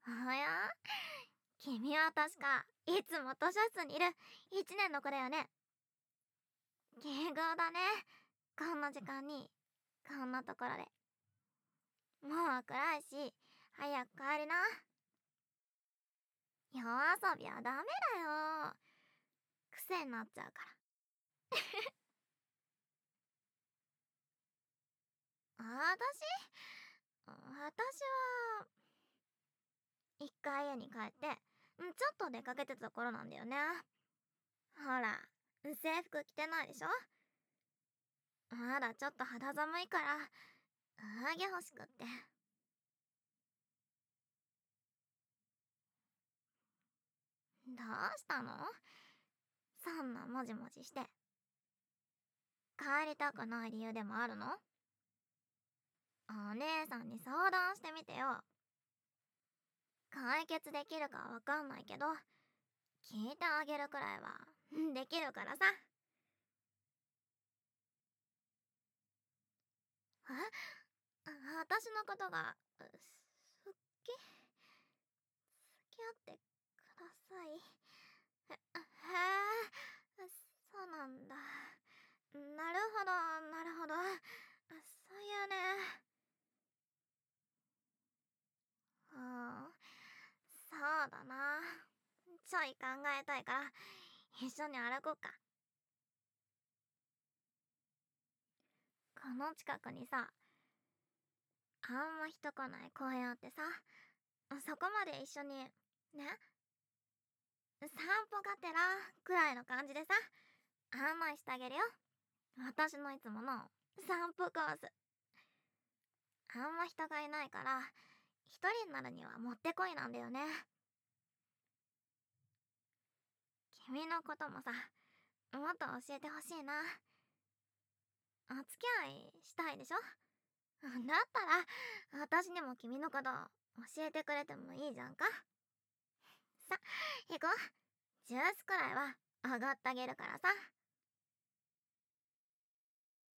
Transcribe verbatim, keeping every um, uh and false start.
あや、君は確かいつも図書室にいるいちねんの子だよね。奇遇だね。こんな時間にこんなところで。もう暗いし早く帰りな。夜遊びはダメだよ。癖になっちゃうから。あたし私は一回家に帰ってちょっと出かけてたところなんだよね。ほら制服着てないでしょ。まだちょっと肌寒いから上着欲しくって。どうしたの？そんなもじもじして。帰りたくない理由でもあるの？お姉さんに相談してみてよ。解決できるかわかんないけど聞いてあげるくらいはできるからさ。え？私のことが好き？付き合ってください。へ、へえ、そうなんだ。なるほどなるほど、そういうね。うん、そうだな。ちょい考えたいから一緒に歩こうか。この近くにさ、あんま人来ない公園あってさ、そこまで一緒にね、散歩がてらくらいの感じでさ案内してあげるよ。私のいつもの散歩コース。あんま人がいないから一人になるにはもってこいなんだよね。君のこともさもっと教えてほしいな。お付き合いしたいでしょ。だったら私にも君のこと教えてくれてもいいじゃんか。さ、行こう。ジュースくらいはおごってあげるからさ。